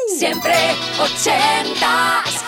Siempre ochentas.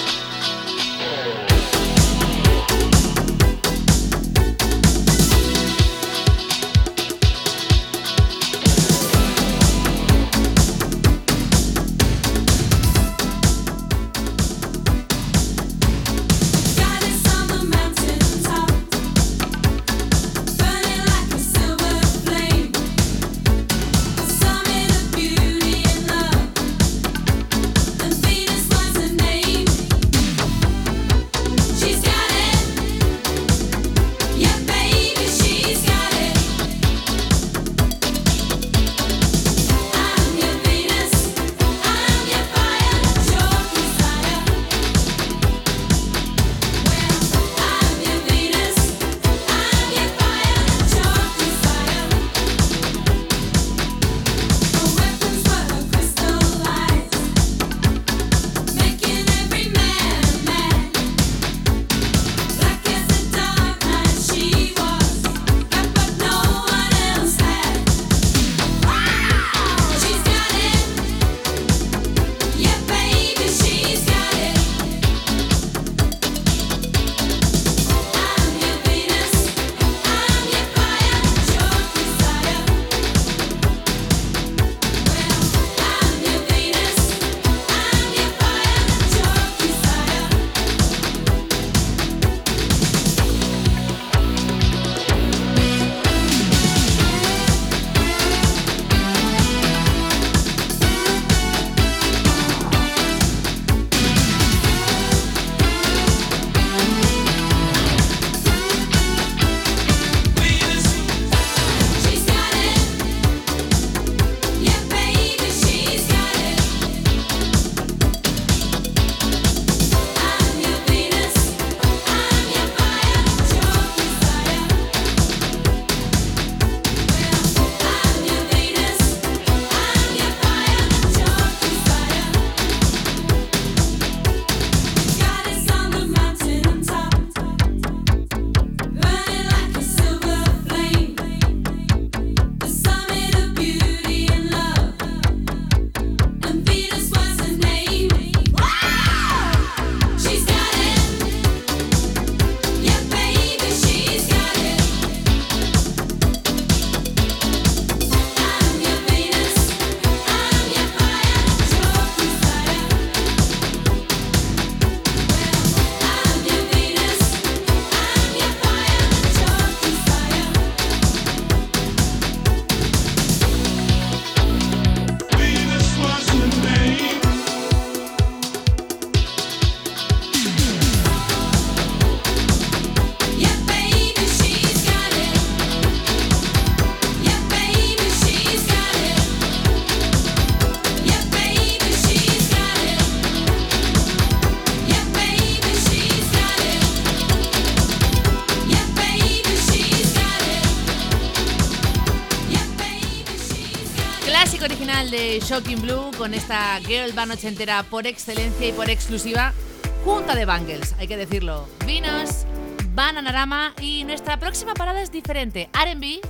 De Shocking Blue con esta girl band ochentera por excelencia y por exclusiva, junto a The Bangles, hay que decirlo. Venus, Bananarama, y nuestra próxima parada es diferente, R&B,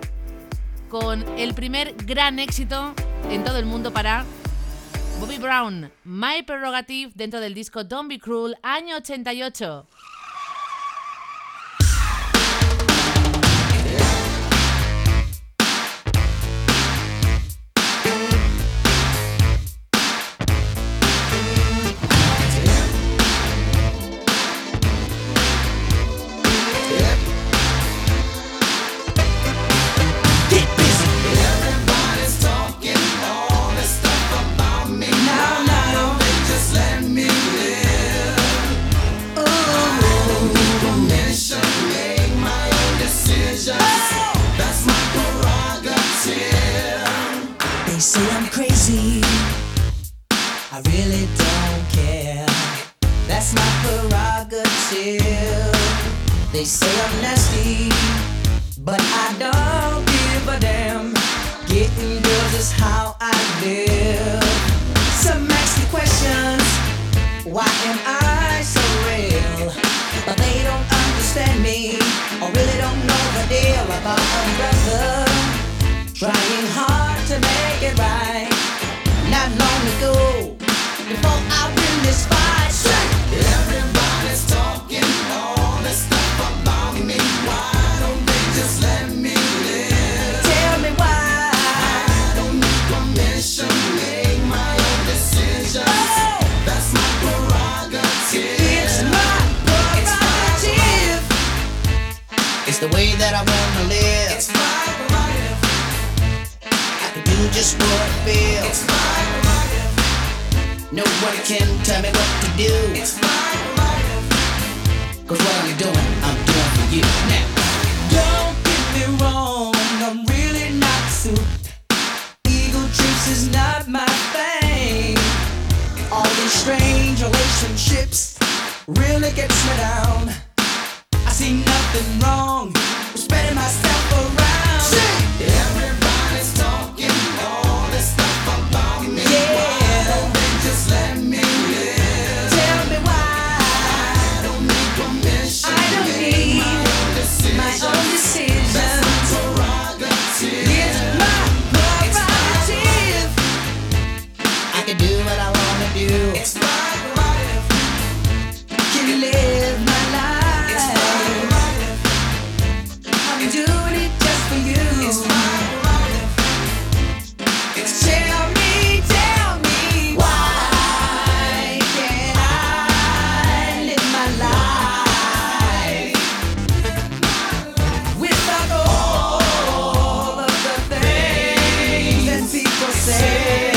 con el primer gran éxito en todo el mundo para Bobby Brown, My Prerogative, dentro del disco Don't Be Cruel, año 88. They say I'm nasty, but I don't give a damn. Getting girls is how I live. Some ask me questions, why am I so real? But they don't understand me, or really don't know the deal about a brother trying hard to make it right. Not long ago feel. It's my life. Nobody can tell me what to do. It's my life. Cause what I'm doing for you. Now, don't get me wrong, I'm really not suited. Ego trips is not my thing. All these strange relationships really gets me down. I see nothing wrong with spreading myself around. Everybody's talking all this stuff about me. Yeah. Why don't they just let me live? Tell me why. I don't need permission. I don't need my own decision. That's my prerogative. It's my prerogative. I can do what I wanna do. It's my life. Can you live my life? It's my life. I'm doing it just for you. It's my life. Tell me why can't I live my life without all of the things that people say?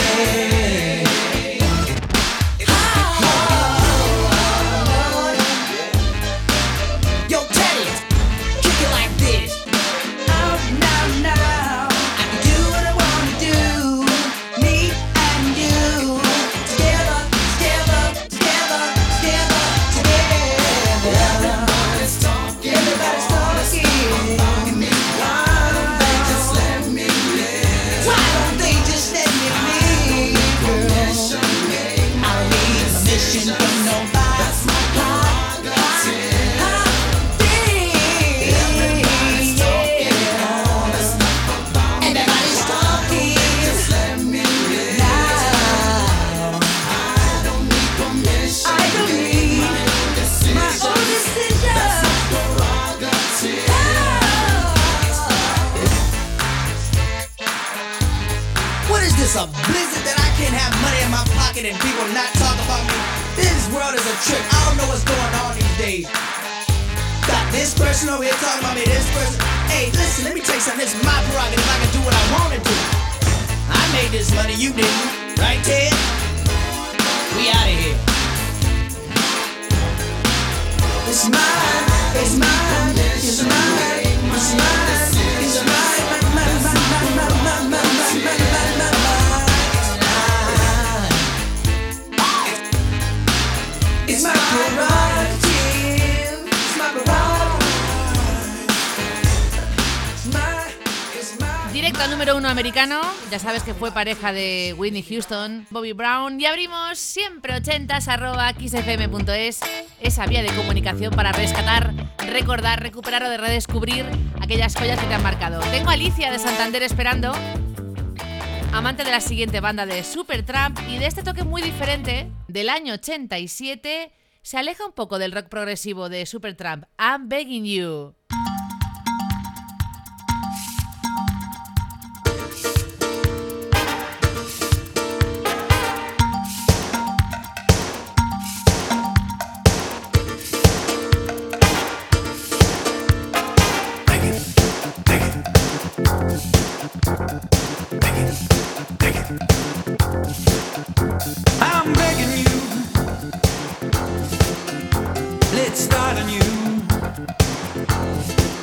Yo, Teddy, kick it like this. Out now, I can do what I wanna do. Me and you, together. Everybody's talking. Why don't they just let me live? Why don't they just let me live, girl? I don't need permission from nobody. That's my prerogative. Everybody's talking all this stuff about me. Everybody's talking. Just let me live. Now, I don't need permission. I don't need my own decision. That's my prerogative. What is this, a blizzard that I can't have money in my pocket and people not talk about me? This world is a trick. I don't know what's going on these days. Got this person over here talking about me, this person. Hey, listen, let me tell you something. This is my prerogative. I can do what I want to do. I made this money, you didn't. Right, Ted? We out of here. It's mine, it's mine, it's mine, it's mine, it's mine. It's my prerogative. It's my prerogative. It's my. Directo al número 1 americano. Ya sabes que fue pareja de Whitney Houston, Bobby Brown. Y abrimos siempre 80s @xfm.es, esa vía de comunicación para rescatar, recordar, recuperar o de redescubrir aquellas joyas que te han marcado. Tengo a Alicia de Santander esperando, amante de la siguiente banda de Supertramp y de este toque muy diferente del año 87. Se aleja un poco del rock progresivo de Supertramp. I'm Begging You. I'm begging you, let's start anew.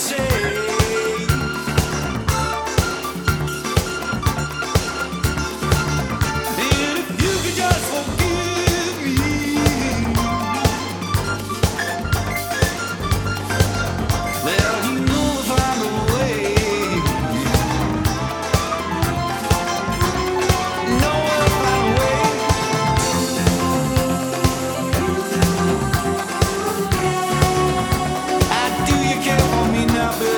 Do you care for me now, baby?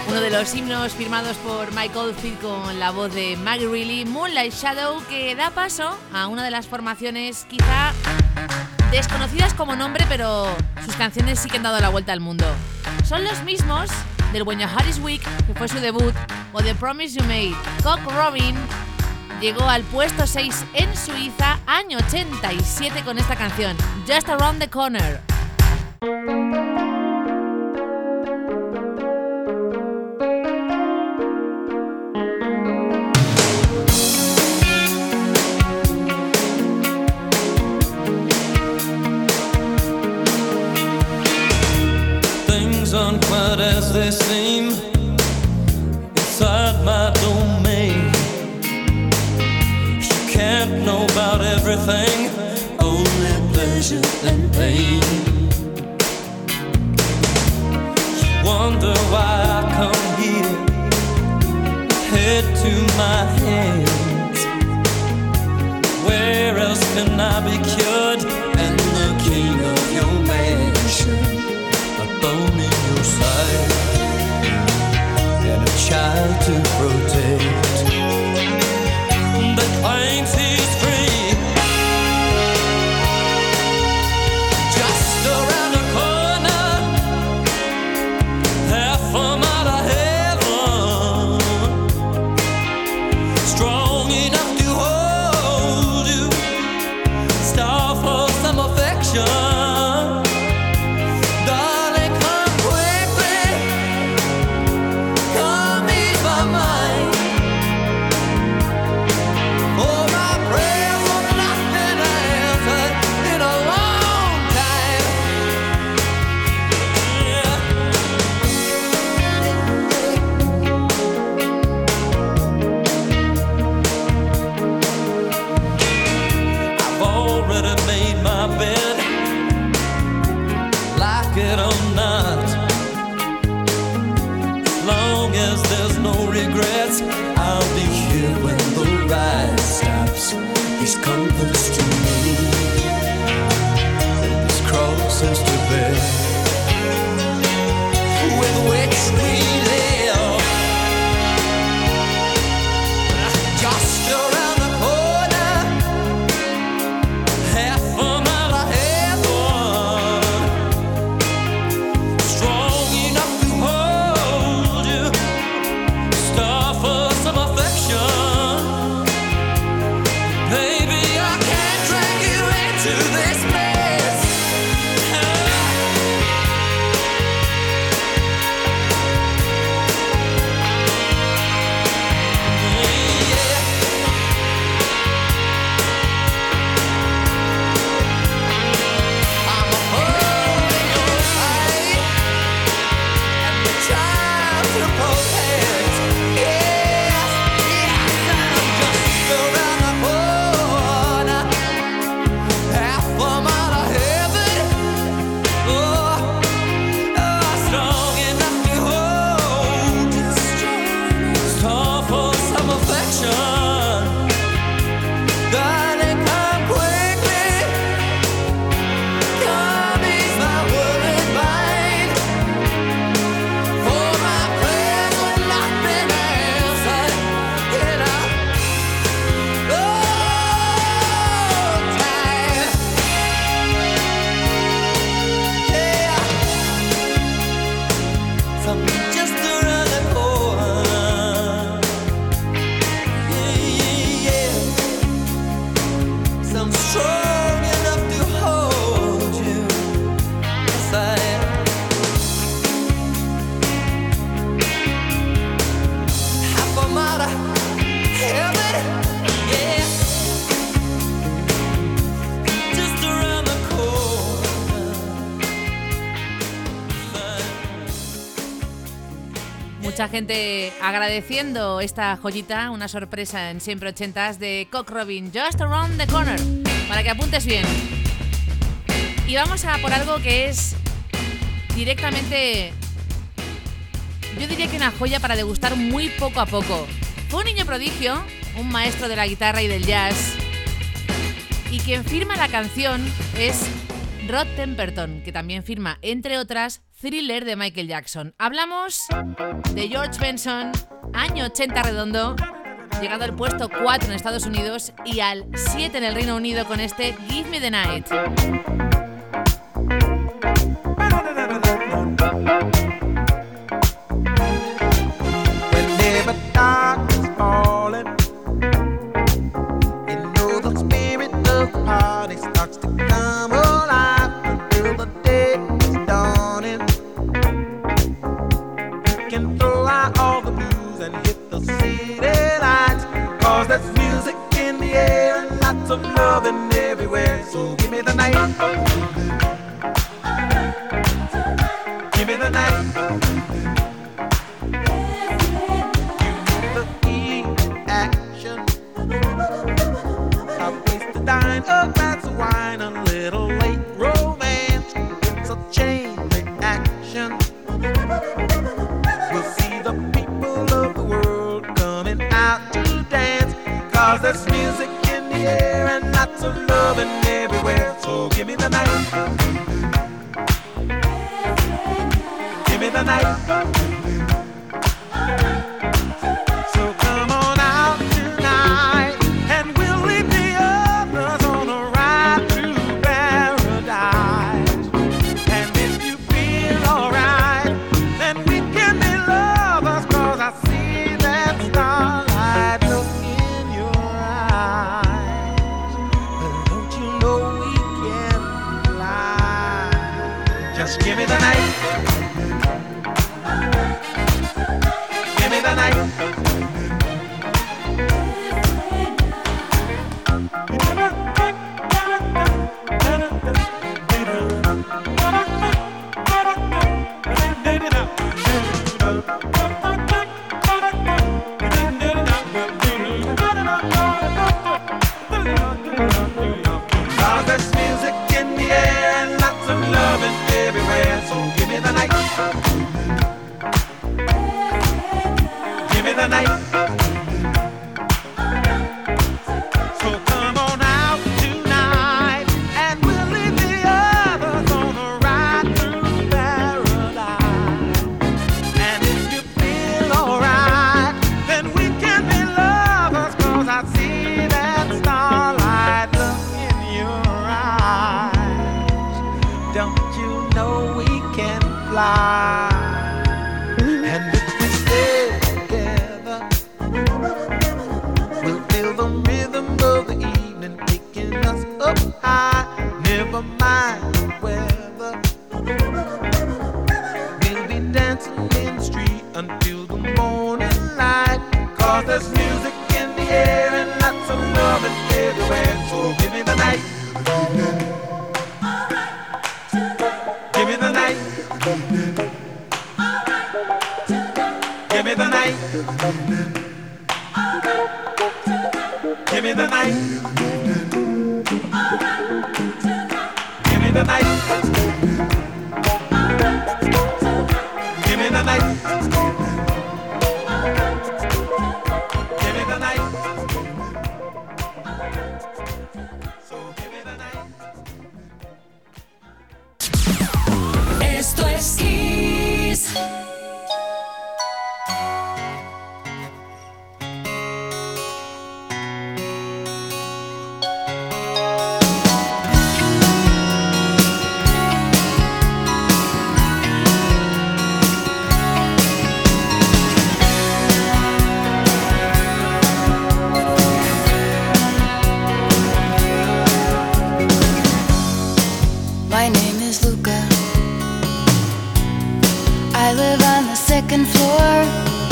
Uno de los himnos firmados por Mike Oldfield con la voz de Maggie Reilly, Moonlight Shadow, que da paso a una de las formaciones quizá desconocidas como nombre, pero sus canciones sí que han dado la vuelta al mundo. Son los mismos del When Your Heart Is Weak, que fue su debut, o The Promise You Made. Cock Robin llegó al puesto 6 en Suiza, año 87, con esta canción, Just Around the Corner. Aren't quite as they seem inside my domain. You can't know about everything, only pleasure and pain. You wonder why I come here, head to my hands. Where else can I be cured? And the king of your mansion, a bone in your side, and a child to protect that claims he's free. Just around the corner, half a mile of heaven, strong enough to hold you, star for some affection. Regrets, I'll be here when the ride stops. These comforts to me, and these crosses to bear, with which we live. Just around the corner, half a mile of heaven, strong enough to hold you, for some affection. Baby, I can't drag you into this mess. Yeah. I'm a hole in your eye, and the child to protect. Mucha gente agradeciendo esta joyita, una sorpresa en Siempre Ochentas de Cock Robin, Just Around the Corner, para que apuntes bien. Y vamos a por algo que es directamente, yo diría que una joya para degustar muy poco a poco. Fue un niño prodigio, un maestro de la guitarra y del jazz, y quien firma la canción es Rod Temperton, que también firma, entre otras, Thriller de Michael Jackson. Hablamos de George Benson, año 80 redondo, llegando al puesto 4 en Estados Unidos y al 7 en el Reino Unido con este Give Me the Night. Whenever dark is falling, you know the spirit of the party starts to come alive until the day is dawning. You can throw out all the blues and hit the city lights, 'cause there's music in the air and lots of loving everywhere. So give me the night, give me the night. A glass of wine, a little late romance, it's a chain reaction. We'll see the people of the world coming out to dance, 'cause there's music in the air and lots of loving everywhere. So give me the night, give me the night. So come on out tonight and we'll leave the others on a ride through paradise. And if you feel alright, then we can be lovers, 'cause I see that starlight look in your eyes. But don't you know we can fly? Just give me the night, give me the night. Cause there's music in the air and lots of loving everywhere. So give me the night, give me the night. So come on out tonight and we'll leave the others on a ride through paradise. And if you feel alright, then we can be lovers, 'cause I see that starlight look in your eyes. Don't you know we can fly? And if we stay together, we'll feel the rhythm of the evening taking us up high. Never mind the weather, we'll be dancing in the street until the morning light. 'Cause there's music in the air and lots of loving everywhere. So give me the night, give me the night, give me the night, give me the night, give me the night, give me the night, give me the night. So give me the night. Esto es Kiss. My name is Luca. I live on the second floor.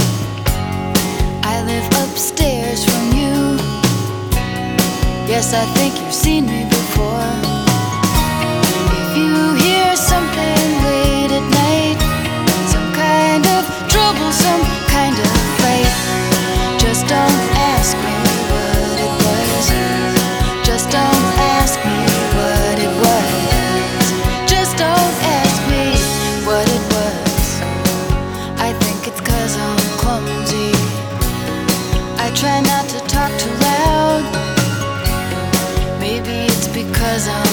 I live upstairs from you. Yes, I think you've seen me before. If you hear something late at night, some kind of trouble, some kind of fight, just don't ask me what it was. Just don't ask me what it was. Just don't ask me what it was. I think it's 'cause I'm clumsy. I try not to talk too loud. Maybe it's because I'm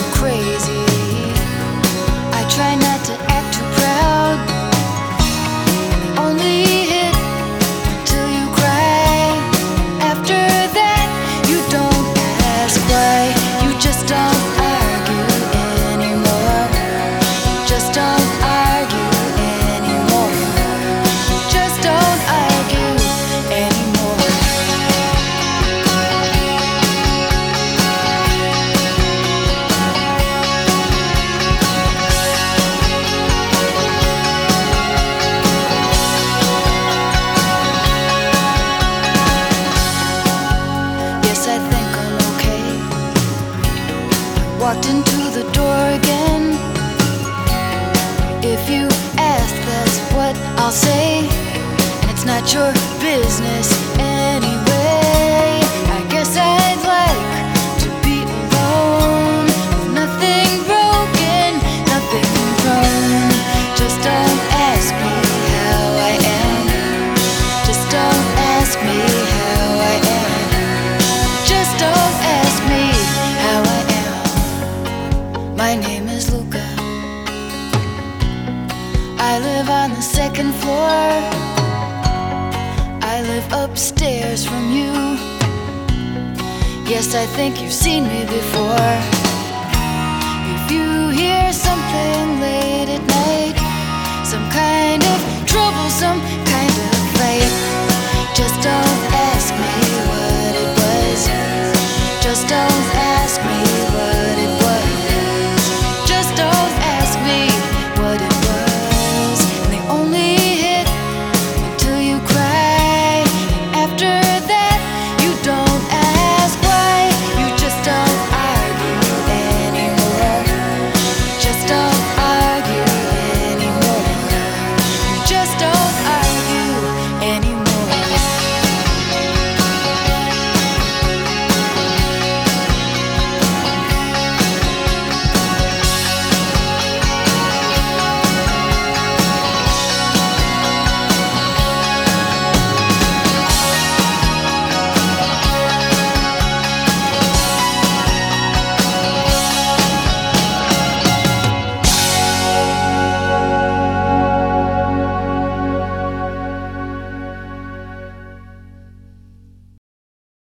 If you ask, that's what I'll say, and it's not your business anyway. I guess I'd like to be alone, with nothing broken, nothing wrong. Just don't ask me how I am. Just don't ask me how I am. Just don't ask me how I am. My name is Luca. I live on the second floor. I live upstairs from you. Yes, I think you've seen me before. If you hear something late at night, some kind of troublesome